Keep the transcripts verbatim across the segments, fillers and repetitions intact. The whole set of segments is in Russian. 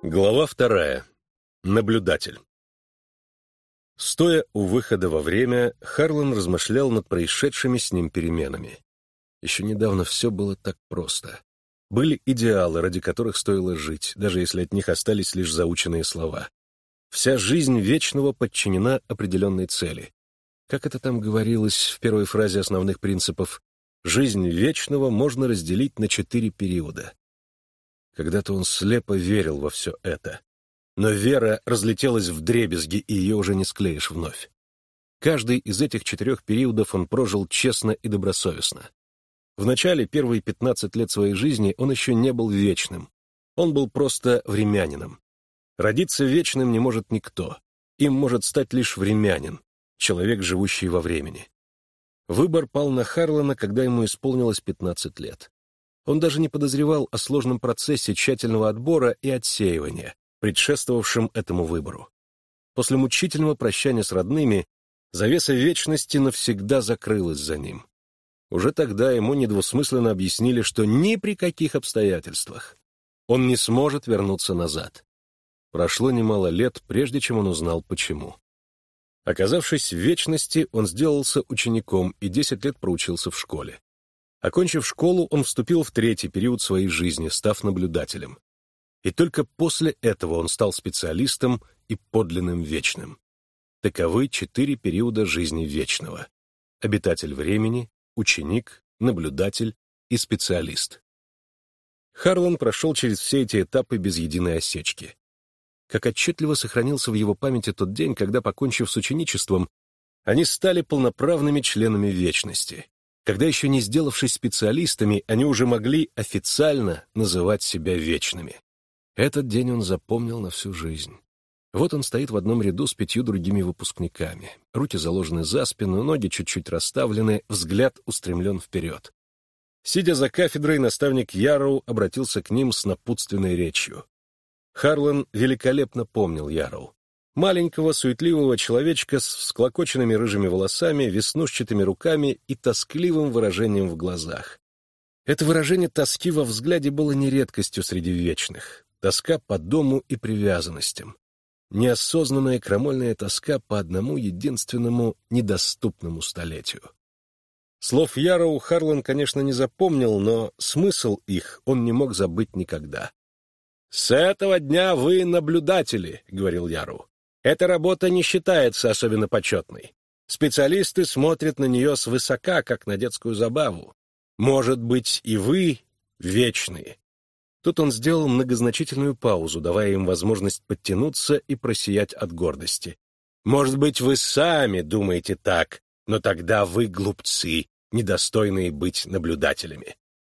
Глава вторая. Наблюдатель. Стоя у выхода во время, Харлан размышлял над происшедшими с ним переменами. Еще недавно все было так просто. Были идеалы, ради которых стоило жить, даже если от них остались лишь заученные слова. Вся жизнь Вечного подчинена определенной цели. Как это там говорилось в первой фразе основных принципов, жизнь Вечного можно разделить на четыре периода. Когда-то он слепо верил во все это. Но вера разлетелась вдребезги, и ее уже не склеишь вновь. Каждый из этих четырех периодов он прожил честно и добросовестно. В начале, первые пятнадцать лет своей жизни, он еще не был вечным. Он был просто времянином. Родиться вечным не может никто. Им может стать лишь времянин, человек, живущий во времени. Выбор пал на Харлана, когда ему исполнилось пятнадцать лет. Он даже не подозревал о сложном процессе тщательного отбора и отсеивания, предшествовавшем этому выбору. После мучительного прощания с родными завеса вечности навсегда закрылась за ним. Уже тогда ему недвусмысленно объяснили, что ни при каких обстоятельствах он не сможет вернуться назад. Прошло немало лет, прежде чем он узнал, почему. Оказавшись в вечности, он сделался учеником и десять лет проучился в школе. Окончив школу, он вступил в третий период своей жизни, став наблюдателем. И только после этого он стал специалистом и подлинным вечным. Таковы четыре периода жизни Вечного: обитатель времени, ученик, наблюдатель и специалист. Харлан прошел через все эти этапы без единой осечки. Как отчетливо сохранился в его памяти тот день, когда, покончив с ученичеством, они стали полноправными членами вечности. Когда, еще не сделавшись специалистами, они уже могли официально называть себя вечными. Этот день он запомнил на всю жизнь. Вот он стоит в одном ряду с пятью другими выпускниками. Руки заложены за спину, ноги чуть-чуть расставлены, взгляд устремлен вперед. Сидя за кафедрой, наставник Ярроу обратился к ним с напутственной речью. Харлан великолепно помнил Ярроу. Маленького, суетливого человечка с всклокоченными рыжими волосами, веснушчатыми руками и тоскливым выражением в глазах. Это выражение тоски во взгляде было не редкостью среди вечных. Тоска по дому и привязанностям. Неосознанная крамольная тоска по одному единственному недоступному столетию. Слов Ярроу Харлан, конечно, не запомнил, но смысл их он не мог забыть никогда. «С этого дня вы наблюдатели», — говорил Ярроу. «Эта работа не считается особенно почетной. Специалисты смотрят на нее свысока, как на детскую забаву. Может быть, и вы вечные». Тут он сделал многозначительную паузу, давая им возможность подтянуться и просиять от гордости. «Может быть, вы сами думаете так, но тогда вы глупцы, недостойные быть наблюдателями.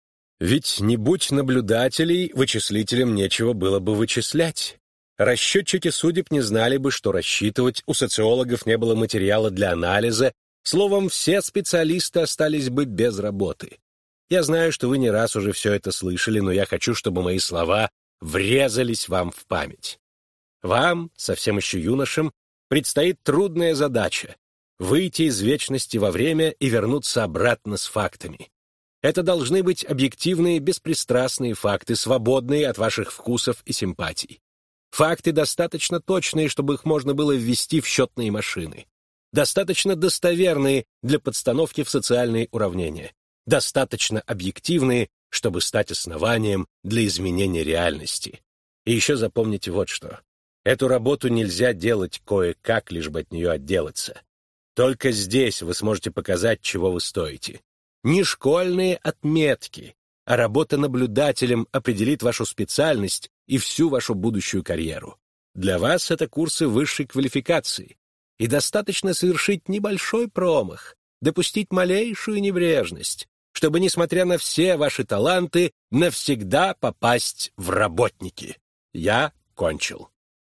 Ведь не будь наблюдателей, вычислителям нечего было бы вычислять. Расчетчики судеб не знали бы, что рассчитывать, у социологов не было материала для анализа, словом, все специалисты остались бы без работы. Я знаю, что вы не раз уже все это слышали, но я хочу, чтобы мои слова врезались вам в память. Вам, совсем еще юношам, предстоит трудная задача — выйти из вечности во время и вернуться обратно с фактами. Это должны быть объективные, беспристрастные факты, свободные от ваших вкусов и симпатий. Факты достаточно точные, чтобы их можно было ввести в счетные машины. Достаточно достоверные для подстановки в социальные уравнения. Достаточно объективные, чтобы стать основанием для изменения реальности. И еще запомните вот что. Эту работу нельзя делать кое-как, лишь бы от нее отделаться. Только здесь вы сможете показать, чего вы стоите. Не школьные отметки, а работа наблюдателем определит вашу специальность и всю вашу будущую карьеру. Для вас это курсы высшей квалификации. И достаточно совершить небольшой промах, допустить малейшую небрежность, чтобы, несмотря на все ваши таланты, навсегда попасть в работники. Я кончил».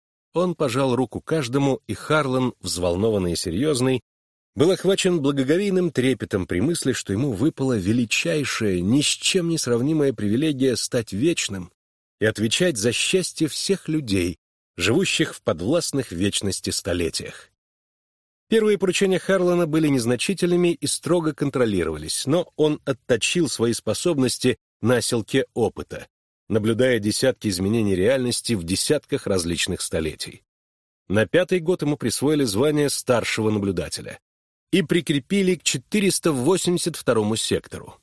Он пожал руку каждому, и Харлан, взволнованный и серьезный, был охвачен благоговейным трепетом при мысли, что ему выпала величайшая, ни с чем не сравнимая привилегия стать вечным и отвечать за счастье всех людей, живущих в подвластных вечности столетиях. Первые поручения Харлана были незначительными и строго контролировались, но он отточил свои способности на оселке опыта наблюдая десятки изменений реальности в десятках различных столетий. На пятый год ему присвоили звание старшего наблюдателя и прикрепили к четыреста восемьдесят второму сектору.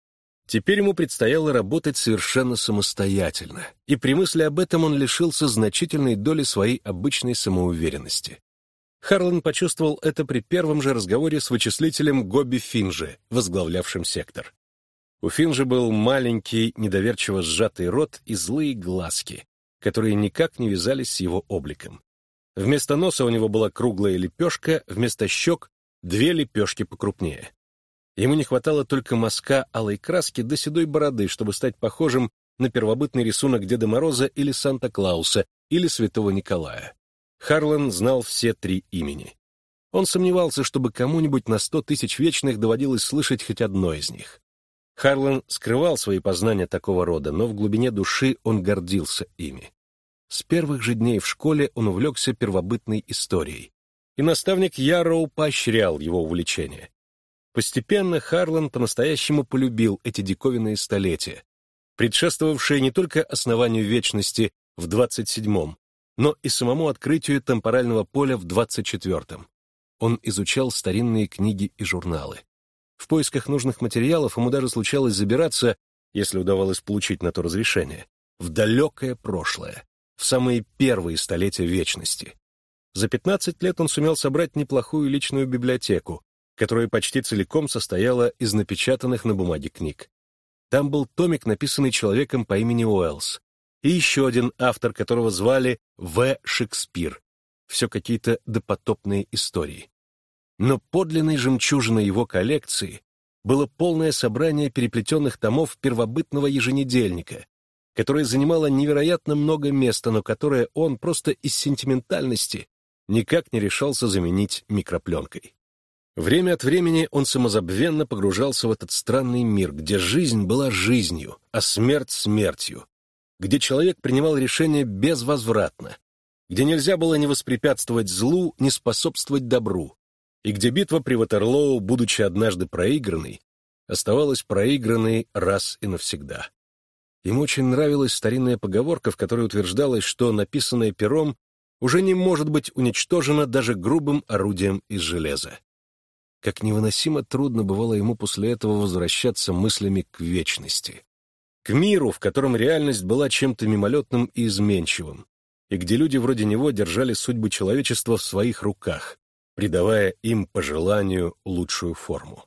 Теперь ему предстояло работать совершенно самостоятельно, и при мысли об этом он лишился значительной доли своей обычной самоуверенности. Харлан почувствовал это при первом же разговоре с вычислителем Гобби Финджи, возглавлявшим сектор. У Финджи был маленький, недоверчиво сжатый рот и злые глазки, которые никак не вязались с его обликом. Вместо носа у него была круглая лепешка, вместо щек — две лепешки покрупнее. Ему не хватало только мазка алой краски до седой бороды, чтобы стать похожим на первобытный рисунок Деда Мороза или Санта-Клауса, или Святого Николая. Харлан знал все три имени. Он сомневался, чтобы кому-нибудь на сто тысяч вечных доводилось слышать хоть одно из них. Харлан скрывал свои познания такого рода, но в глубине души он гордился ими. С первых же дней в школе он увлекся первобытной историей, и наставник Ярроу поощрял его увлечение. Постепенно Харлан по-настоящему полюбил эти диковинные столетия, предшествовавшие не только основанию вечности в двадцать седьмом, но и самому открытию темпорального поля в двадцать четвертом. Он изучал старинные книги и журналы. В поисках нужных материалов ему даже случалось забираться, если удавалось получить на то разрешение, в далекое прошлое, в самые первые столетия вечности. За пятнадцать лет он сумел собрать неплохую личную библиотеку, которая почти целиком состояла из напечатанных на бумаге книг. Там был томик, написанный человеком по имени Уэллс, и еще один автор, которого звали В. Шекспир. Все какие-то допотопные истории. Но подлинной жемчужиной его коллекции было полное собрание переплетенных томов первобытного еженедельника, которое занимало невероятно много места, но которое он просто из сентиментальности никак не решался заменить микропленкой. Время от времени он самозабвенно погружался в этот странный мир, где жизнь была жизнью, а смерть — смертью, где человек принимал решения безвозвратно, где нельзя было ни воспрепятствовать злу, ни способствовать добру, и где битва при Ватерлоу, будучи однажды проигранной, оставалась проигранной раз и навсегда. Ему очень нравилась старинная поговорка, в которой утверждалось, что написанное пером уже не может быть уничтожено даже грубым орудием из железа. Как невыносимо трудно бывало ему после этого возвращаться мыслями к вечности, к миру, в котором реальность была чем-то мимолетным и изменчивым, и где люди вроде него держали судьбы человечества в своих руках, придавая им по желанию лучшую форму.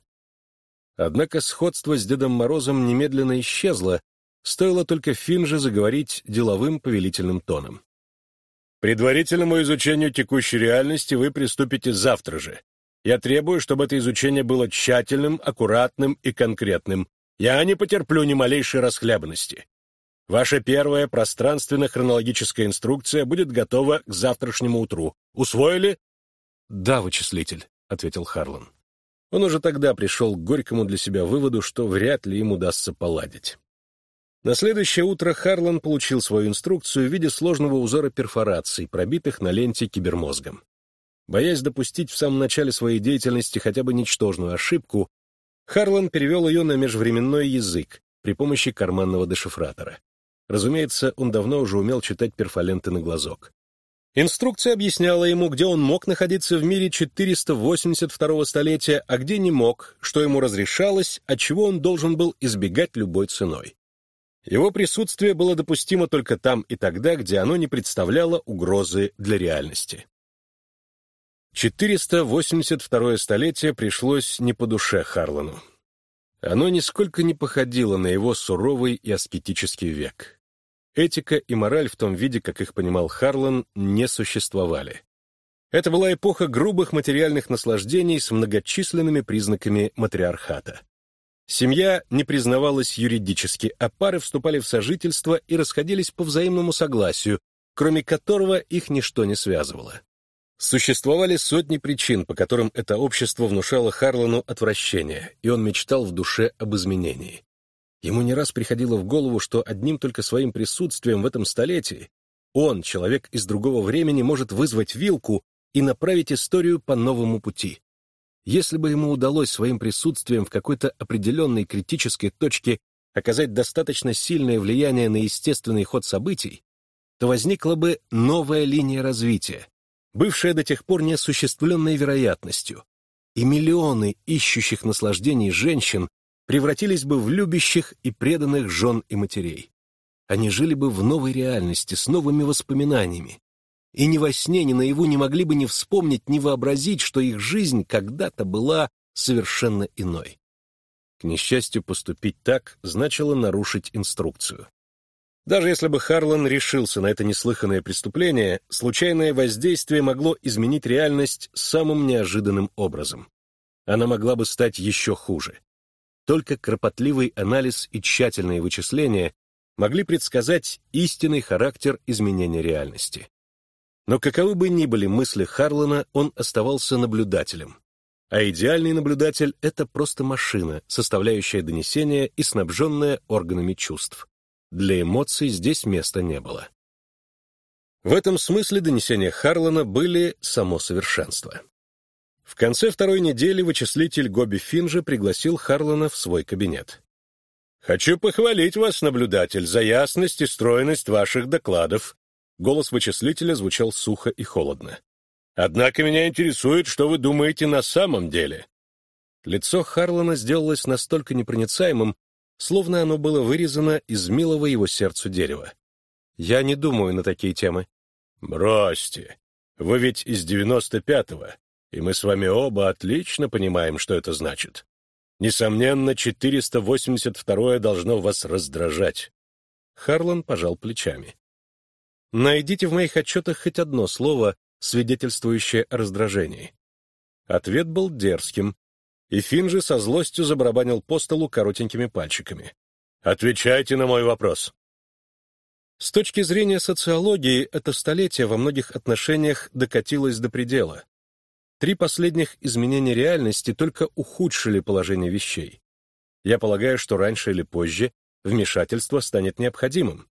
Однако сходство с Дедом Морозом немедленно исчезло, стоило только Финже заговорить деловым повелительным тоном. «Предварительному изучению текущей реальности вы приступите завтра же. Я требую, чтобы это изучение было тщательным, аккуратным и конкретным. Я не потерплю ни малейшей расхлябанности. Ваша первая пространственно-хронологическая инструкция будет готова к завтрашнему утру. Усвоили?» «Да, вычислитель», — ответил Харлан. Он уже тогда пришел к горькому для себя выводу, что вряд ли им удастся поладить. На следующее утро Харлан получил свою инструкцию в виде сложного узора перфораций, пробитых на ленте кибермозгом. Боясь допустить в самом начале своей деятельности хотя бы ничтожную ошибку, Харлан перевел ее на межвременной язык при помощи карманного дешифратора. Разумеется, он давно уже умел читать перфоленты на глазок. Инструкция объясняла ему, где он мог находиться в мире четыреста восемьдесят второго столетия, а где не мог, что ему разрешалось, от чего он должен был избегать любой ценой. Его присутствие было допустимо только там и тогда, где оно не представляло угрозы для реальности. четыреста восемьдесят второе столетие пришлось не по душе Харлану. Оно нисколько не походило на его суровый и аскетический век. Этика и мораль в том виде, как их понимал Харлан, не существовали. Это была эпоха грубых материальных наслаждений с многочисленными признаками матриархата. Семья не признавалась юридически, а пары вступали в сожительство и расходились по взаимному согласию, кроме которого их ничто не связывало. Существовали сотни причин, по которым это общество внушало Харлану отвращение, и он мечтал в душе об изменении. Ему не раз приходило в голову, что одним только своим присутствием в этом столетии он, человек из другого времени, может вызвать вилку и направить историю по новому пути. Если бы ему удалось своим присутствием в какой-то определенной критической точке оказать достаточно сильное влияние на естественный ход событий, то возникла бы новая линия развития, бывшая до тех пор неосуществленной вероятностью, и миллионы ищущих наслаждений женщин превратились бы в любящих и преданных жен и матерей. Они жили бы в новой реальности, с новыми воспоминаниями, и ни во сне, ни наяву не могли бы ни вспомнить, ни вообразить, что их жизнь когда-то была совершенно иной. К несчастью, поступить так значило нарушить инструкцию. Даже если бы Харлан решился на это неслыханное преступление, случайное воздействие могло изменить реальность самым неожиданным образом. Она могла бы стать еще хуже. Только кропотливый анализ и тщательные вычисления могли предсказать истинный характер изменения реальности. Но каковы бы ни были мысли Харлана, он оставался наблюдателем. А идеальный наблюдатель — это просто машина, составляющая донесения и снабженная органами чувств. Для эмоций здесь места не было. В этом смысле донесения Харлана были само совершенство. В конце второй недели вычислитель Гоби Финджи пригласил Харлана в свой кабинет. «Хочу похвалить вас, наблюдатель, за ясность и стройность ваших докладов». Голос вычислителя звучал сухо и холодно. «Однако меня интересует, что вы думаете на самом деле». Лицо Харлана сделалось настолько непроницаемым, словно оно было вырезано из милого его сердцу дерева. «Я не думаю на такие темы». «Бросьте. Вы ведь из девяносто пятого, и мы с вами оба отлично понимаем, что это значит. Несомненно, четыреста восемьдесят второе должно вас раздражать». Харлан пожал плечами. «Найдите в моих отчетах хоть одно слово, свидетельствующее о раздражении». Ответ был дерзким, и Финджи со злостью забарабанил по столу коротенькими пальчиками. «Отвечайте на мой вопрос». С точки зрения социологии, это столетие во многих отношениях докатилось до предела. Три последних изменения реальности только ухудшили положение вещей. Я полагаю, что раньше или позже вмешательство станет необходимым.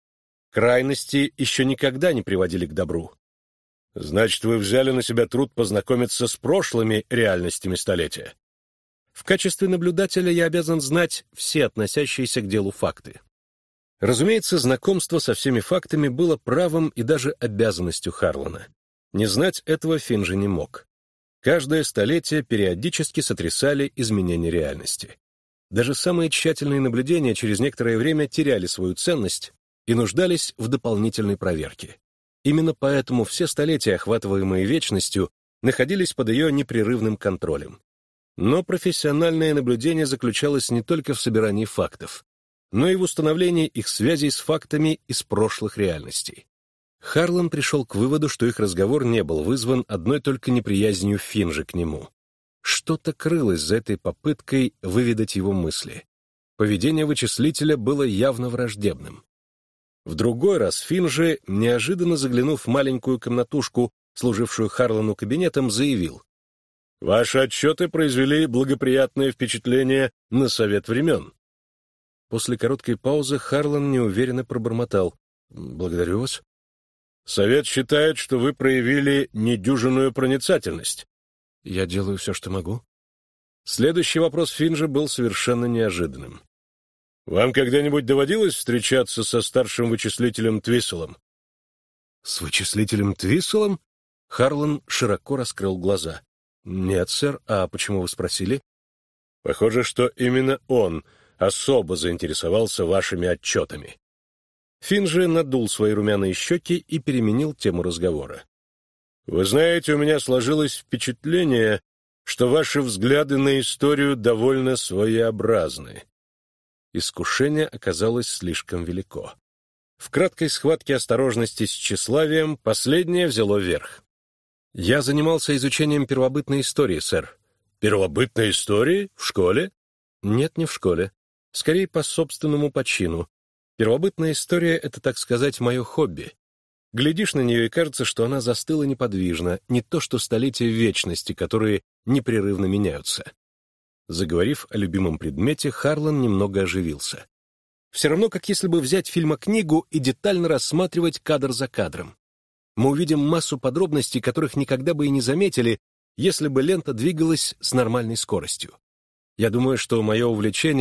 Крайности еще никогда не приводили к добру. Значит, вы взяли на себя труд познакомиться с прошлыми реальностями столетия? В качестве наблюдателя я обязан знать все относящиеся к делу факты. Разумеется, знакомство со всеми фактами было правом и даже обязанностью Харлана. Не знать этого Финджи не мог. Каждое столетие периодически сотрясали изменения реальности. Даже самые тщательные наблюдения через некоторое время теряли свою ценность и нуждались в дополнительной проверке. Именно поэтому все столетия, охватываемые вечностью, находились под ее непрерывным контролем. Но профессиональное наблюдение заключалось не только в собирании фактов, но и в установлении их связей с фактами из прошлых реальностей. Харлан пришел к выводу, что их разговор не был вызван одной только неприязнью Финджи к нему. Что-то крылось за этой попыткой выведать его мысли. Поведение вычислителя было явно враждебным. В другой раз Финджи, неожиданно заглянув в маленькую комнатушку, служившую Харлану кабинетом, заявил: «Ваши отчеты произвели благоприятное впечатление на Совет времен». После короткой паузы Харлан неуверенно пробормотал: «Благодарю вас». «Совет считает, что вы проявили недюжинную проницательность». «Я делаю все, что могу». Следующий вопрос Финджи был совершенно неожиданным. «Вам когда-нибудь доводилось встречаться со старшим вычислителем Твисселом?» «С вычислителем Твисселом?» Харлан широко раскрыл глаза. «Нет, сэр. А почему вы спросили?» «Похоже, что именно он особо заинтересовался вашими отчетами». Финджи надул свои румяные щеки и переменил тему разговора. «Вы знаете, у меня сложилось впечатление, что ваши взгляды на историю довольно своеобразны». Искушение оказалось слишком велико. В краткой схватке осторожности с тщеславием последнее взяло верх. «Я занимался изучением первобытной истории, сэр». «Первобытной истории? В школе?» «Нет, не в школе. Скорее, по собственному почину. Первобытная история — это, так сказать, мое хобби. Глядишь на нее, и кажется, что она застыла неподвижно, не то что столетия вечности, которые непрерывно меняются». Заговорив о любимом предмете, Харлан немного оживился. Все равно, как если бы взять фильмокнигу и детально рассматривать кадр за кадром. Мы увидим массу подробностей, которых никогда бы и не заметили, если бы лента двигалась с нормальной скоростью. Я думаю, что мое увлечение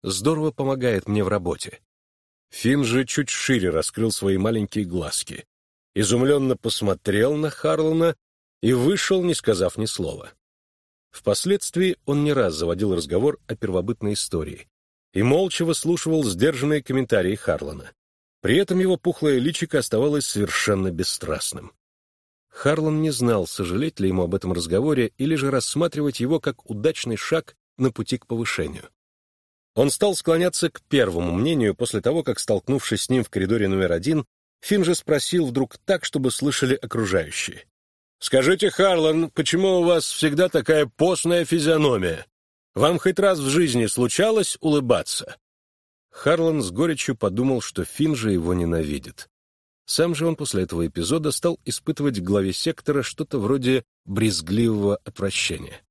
Здорово помогает мне в работе». Финн же чуть шире раскрыл свои маленькие глазки, изумленно посмотрел на Харлана и вышел, не сказав ни слова. Впоследствии он не раз заводил разговор о первобытной истории и молча выслушивал сдержанные комментарии Харлана. При этом его пухлое личико оставалось совершенно бесстрастным. Харлан не знал, сожалеть ли ему об этом разговоре или же рассматривать его как удачный шаг на пути к повышению. Он стал склоняться к первому мнению после того, как, столкнувшись с ним в коридоре номер один, Финн же спросил вдруг так, чтобы слышали окружающие. «Скажите, Харлан, почему у вас всегда такая постная физиономия? Вам хоть раз в жизни случалось улыбаться?» Харлан с горечью подумал, что Финн же его ненавидит. Сам же он после этого эпизода стал испытывать к главе сектора что-то вроде брезгливого отвращения.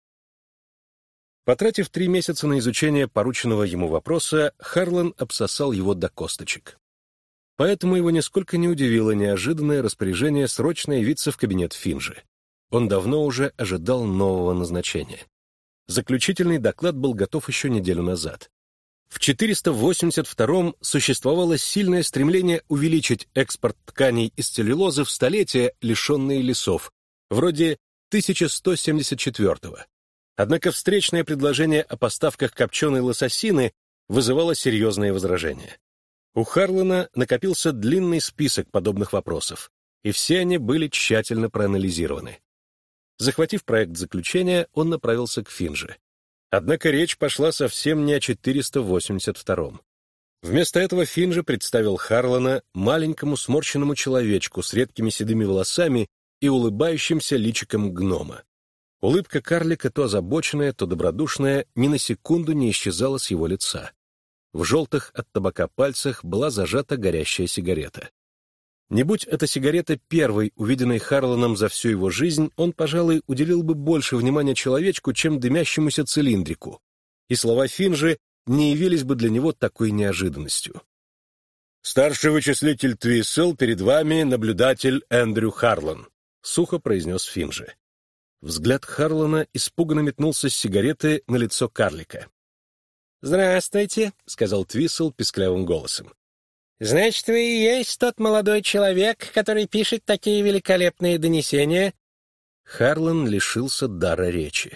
Потратив три месяца на изучение порученного ему вопроса, Харлан обсосал его до косточек. Поэтому его нисколько не удивило неожиданное распоряжение срочно явиться в кабинет Финжи. Он давно уже ожидал нового назначения. Заключительный доклад был готов еще неделю назад. В четыреста восемьдесят втором существовало сильное стремление увеличить экспорт тканей из целлюлозы в столетия, лишенные лесов, вроде тысяча сто семьдесят четвёртого. Однако встречное предложение о поставках копченой лососины вызывало серьезные возражения. У Харлана накопился длинный список подобных вопросов, и все они были тщательно проанализированы. Захватив проект заключения, он направился к Финже. Однако речь пошла совсем не о четыреста восемьдесят втором. Вместо этого Финже представил Харлана маленькому сморщенному человечку с редкими седыми волосами и улыбающимся личиком гнома. Улыбка карлика, то озабоченная, то добродушная, ни на секунду не исчезала с его лица. В желтых от табака пальцах была зажата горящая сигарета. Не будь эта сигарета первой, увиденной Харланом за всю его жизнь, он, пожалуй, уделил бы больше внимания человечку, чем дымящемуся цилиндрику, и слова Финжи не явились бы для него такой неожиданностью. «Старший вычислитель Твиссел, перед вами наблюдатель Эндрю Харлан», — сухо произнес Финжи. Взгляд Харлана испуганно метнулся с сигареты на лицо карлика. «Здравствуйте», — сказал Твиссел писклявым голосом. «Значит, вы и есть тот молодой человек, который пишет такие великолепные донесения?» Харлан лишился дара речи.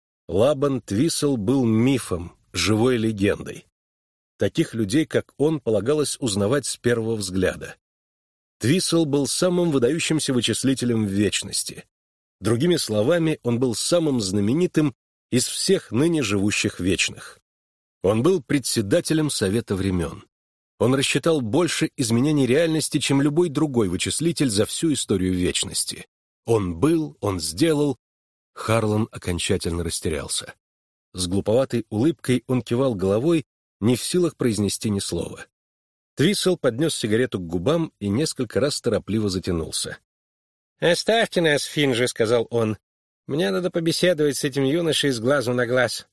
Лабан Твиссел был мифом, живой легендой. Таких людей, как он, полагалось узнавать с первого взгляда. Твиссел был самым выдающимся вычислителем в вечности. Другими словами, он был самым знаменитым из всех ныне живущих вечных. Он был председателем Совета времен. Он рассчитал больше изменений реальности, чем любой другой вычислитель за всю историю вечности. Он был, он сделал. Харлан окончательно растерялся. С глуповатой улыбкой он кивал головой, не в силах произнести ни слова. Твиссел поднес сигарету к губам и несколько раз торопливо затянулся. «Оставьте нас, Финжи», — сказал он. «Мне надо побеседовать с этим юношей с глазу на глаз».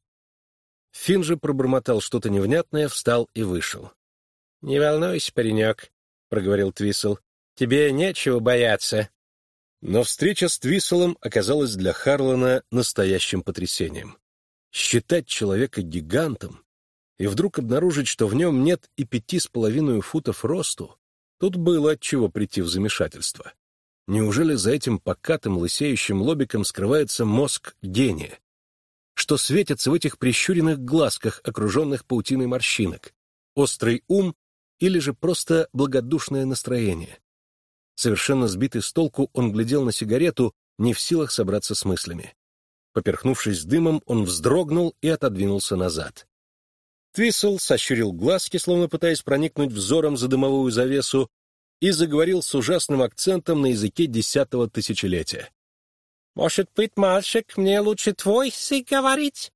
Финжи пробормотал что-то невнятное, встал и вышел. «Не волнуйся, паренек», — проговорил Твиссел. «Тебе нечего бояться». Но встреча с Твисселом оказалась для Харлана настоящим потрясением. Считать человека гигантом и вдруг обнаружить, что в нем нет и пяти с половиной футов росту, тут было от чего прийти в замешательство. Неужели за этим покатым лысеющим лобиком скрывается мозг гения? Что светится в этих прищуренных глазках, окруженных паутиной морщинок? Острый ум или же просто благодушное настроение? Совершенно сбитый с толку, он глядел на сигарету, не в силах собраться с мыслями. Поперхнувшись дымом, он вздрогнул и отодвинулся назад. Твиссел сощурил глазки, словно пытаясь проникнуть взором за дымовую завесу, и заговорил с ужасным акцентом на языке десятого тысячелетия. «Может быть, мальчик, мне лучше твой язык говорить?»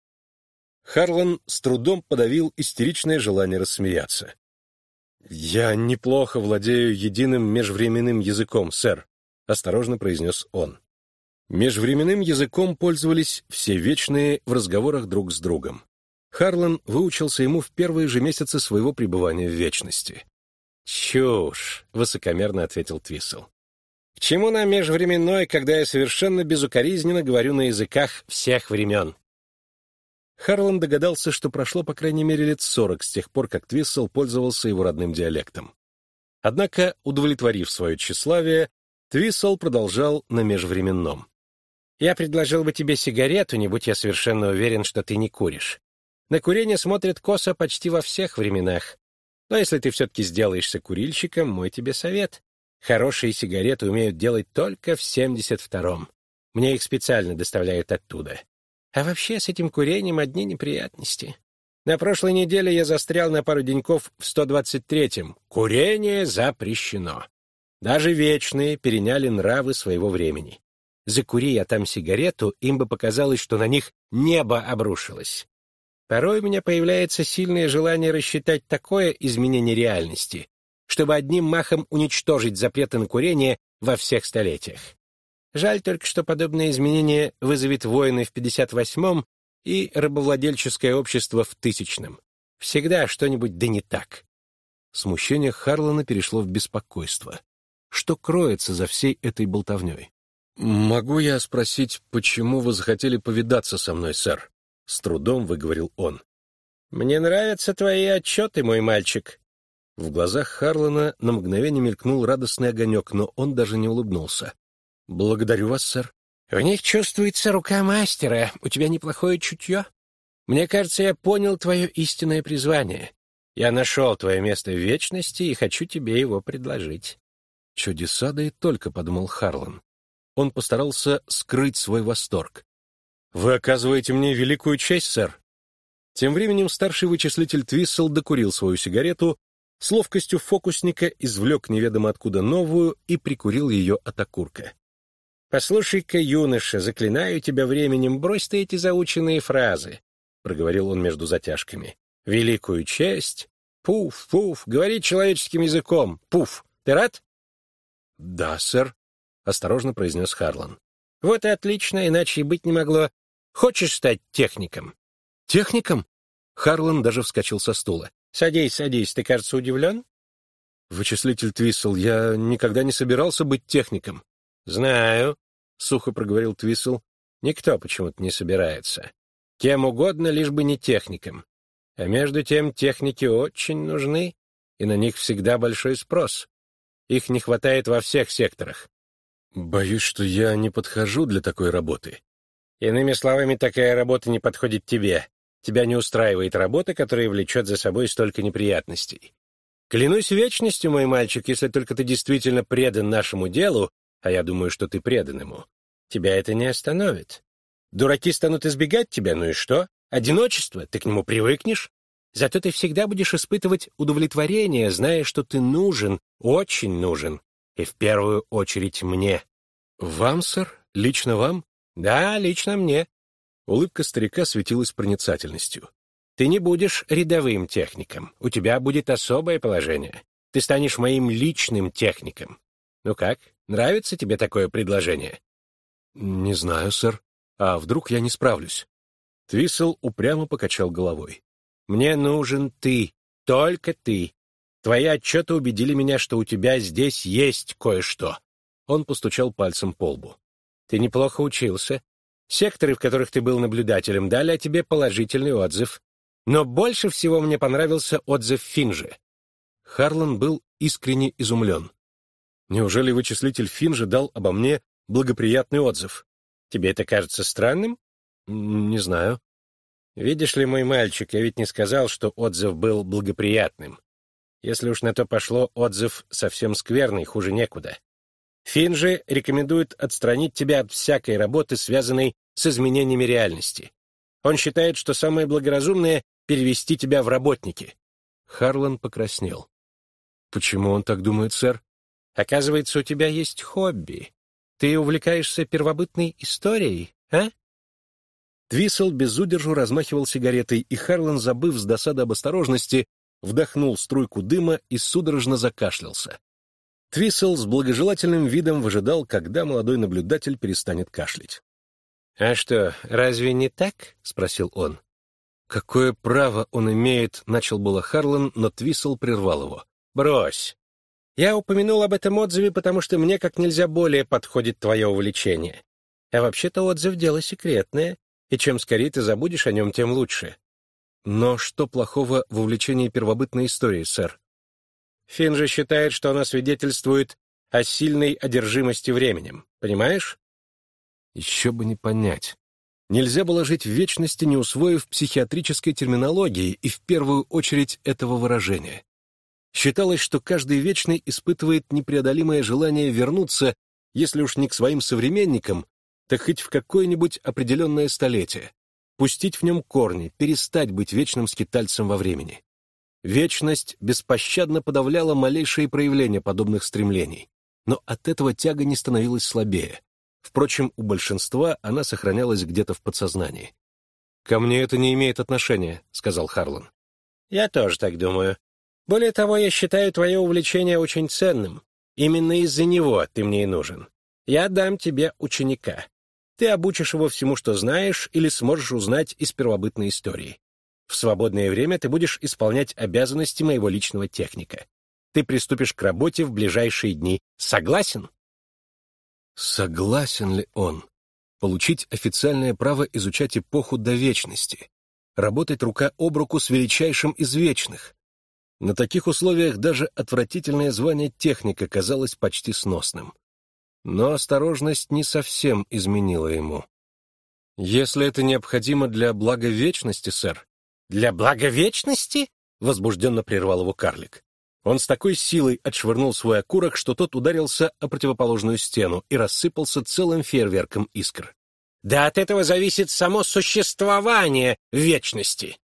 Харлан с трудом подавил истеричное желание рассмеяться. «Я неплохо владею единым межвременным языком, сэр», — осторожно произнес он. Межвременным языком пользовались все вечные в разговорах друг с другом. Харлан выучился ему в первые же месяцы своего пребывания в вечности. «Чушь!» — высокомерно ответил Твиссел. «К чему нам межвременной, когда я совершенно безукоризненно говорю на языках всех времен?» Харлан догадался, что прошло по крайней мере лет сорок с тех пор, как Твиссел пользовался его родным диалектом. Однако, удовлетворив свое тщеславие, Твиссел продолжал на межвременном. «Я предложил бы тебе сигарету, не будь я совершенно уверен, что ты не куришь. На курение смотрят косо почти во всех временах. Но если ты все-таки сделаешься курильщиком, мой тебе совет. Хорошие сигареты умеют делать только в семьдесят втором. Мне их специально доставляют оттуда. А вообще с этим курением одни неприятности. На прошлой неделе я застрял на пару деньков в сто двадцать третьем. Курение запрещено. Даже вечные переняли нравы своего времени. Закури я там сигарету, им бы показалось, что на них небо обрушилось. Порой у меня появляется сильное желание рассчитать такое изменение реальности, чтобы одним махом уничтожить запреты на курение во всех столетиях. Жаль только, что подобное изменение вызовет войны в пятьдесят восьмом и рабовладельческое общество в тысячном. Всегда что-нибудь да не так. Смущение Харлана перешло в беспокойство. Что кроется за всей этой болтовней? «Могу я спросить, почему вы захотели повидаться со мной, сэр?» — с трудом выговорил он. «Мне нравятся твои отчеты, мой мальчик». В глазах Харлана на мгновение мелькнул радостный огонек, но он даже не улыбнулся. «Благодарю вас, сэр». «В них чувствуется рука мастера. У тебя неплохое чутье. Мне кажется, я понял твое истинное призвание. Я нашел твое место в вечности и хочу тебе его предложить». «Чудеса, да и только», — подумал Харлан. Он постарался скрыть свой восторг. «Вы оказываете мне великую честь, сэр». Тем временем старший вычислитель Твиссел докурил свою сигарету, с ловкостью фокусника извлек неведомо откуда новую и прикурил ее от окурка. «Послушай-ка, юноша, заклинаю тебя временем, брось ты эти заученные фразы», — проговорил он между затяжками. «Великую честь! Пуф, пуф! Говори человеческим языком! Пуф! Ты рад?» «Да, сэр», — осторожно произнес Харлан. «Вот и отлично, иначе и быть не могло. Хочешь стать техником?» «Техником?» Харлан даже вскочил со стула. «Садись, садись, ты, кажется, удивлен?» «Вычислитель Твиссел, я никогда не собирался быть техником». «Знаю», — сухо проговорил Твиссел. «Никто почему-то не собирается. Кем угодно, лишь бы не техником. А между тем техники очень нужны, и на них всегда большой спрос. Их не хватает во всех секторах». «Боюсь, что я не подхожу для такой работы». «Иными словами, такая работа не подходит тебе. Тебя не устраивает работа, которая влечет за собой столько неприятностей. Клянусь вечностью, мой мальчик, если только ты действительно предан нашему делу, а я думаю, что ты предан ему, тебя это не остановит. Дураки станут избегать тебя, ну и что? Одиночество, ты к нему привыкнешь. Зато ты всегда будешь испытывать удовлетворение, зная, что ты нужен, очень нужен, и в первую очередь мне». «Вам, сэр? Лично вам?» «Да, лично мне». Улыбка старика светилась проницательностью. «Ты не будешь рядовым техником, у тебя будет особое положение. Ты станешь моим личным техником. Ну как, нравится тебе такое предложение?» «Не знаю, сэр. А вдруг я не справлюсь?» Твиссел упрямо покачал головой. «Мне нужен ты, только ты. Твои отчеты убедили меня, что у тебя здесь есть кое-что». Он постучал пальцем по лбу. «Ты неплохо учился. Секторы, в которых ты был наблюдателем, дали о тебе положительный отзыв. Но больше всего мне понравился отзыв Финжи». Харлан был искренне изумлен. «Неужели вычислитель Финжи дал обо мне благоприятный отзыв? Тебе это кажется странным?» «Не знаю». «Видишь ли, мой мальчик, я ведь не сказал, что отзыв был благоприятным. Если уж на то пошло, отзыв совсем скверный, хуже некуда. Финжи рекомендует отстранить тебя от всякой работы, связанной с изменениями реальности. Он считает, что самое благоразумное — перевести тебя в работники». Харлан покраснел. «Почему он так думает, сэр?» «Оказывается, у тебя есть хобби. Ты увлекаешься первобытной историей, а?» Твиссел без удержу размахивал сигаретой, и Харлан, забыв с досады об осторожности, вдохнул струйку дыма и судорожно закашлялся. Твиссел с благожелательным видом выжидал, когда молодой наблюдатель перестанет кашлять. «А что, разве не так?» — спросил он. «Какое право он имеет?» — начал было Харлан, но Твиссел прервал его. «Брось. Я упомянул об этом отзыве, потому что мне как нельзя более подходит твое увлечение. А вообще-то отзыв — дело секретное. И чем скорее ты забудешь о нем, тем лучше. Но что плохого в увлечении первобытной историей, сэр? Финн же считает, что она свидетельствует о сильной одержимости временем. Понимаешь? Еще бы не понять. Нельзя было жить в вечности, не усвоив психиатрической терминологии и в первую очередь этого выражения. Считалось, что каждый вечный испытывает непреодолимое желание вернуться, если уж не к своим современникам, так хоть в какое-нибудь определенное столетие, пустить в нем корни, перестать быть вечным скитальцем во времени. Вечность беспощадно подавляла малейшие проявления подобных стремлений, но от этого тяга не становилась слабее. Впрочем, у большинства она сохранялась где-то в подсознании. «Ко мне это не имеет отношения», — сказал Харлан. «Я тоже так думаю. Более того, я считаю твое увлечение очень ценным. Именно из-за него ты мне и нужен. Я дам тебе ученика. Ты обучишь его всему, что знаешь, или сможешь узнать из первобытной истории. В свободное время ты будешь исполнять обязанности моего личного техника. Ты приступишь к работе в ближайшие дни. Согласен?» Согласен ли он? Получить официальное право изучать эпоху до вечности, работать рука об руку с величайшим из вечных. На таких условиях даже отвратительное звание техника казалось почти сносным. Но осторожность не совсем изменила ему. «Если это необходимо для блага вечности, сэр». «Для блага вечности?» — возбужденно прервал его карлик. Он с такой силой отшвырнул свой окурок, что тот ударился о противоположную стену и рассыпался целым фейерверком искр. «Да от этого зависит само существование вечности.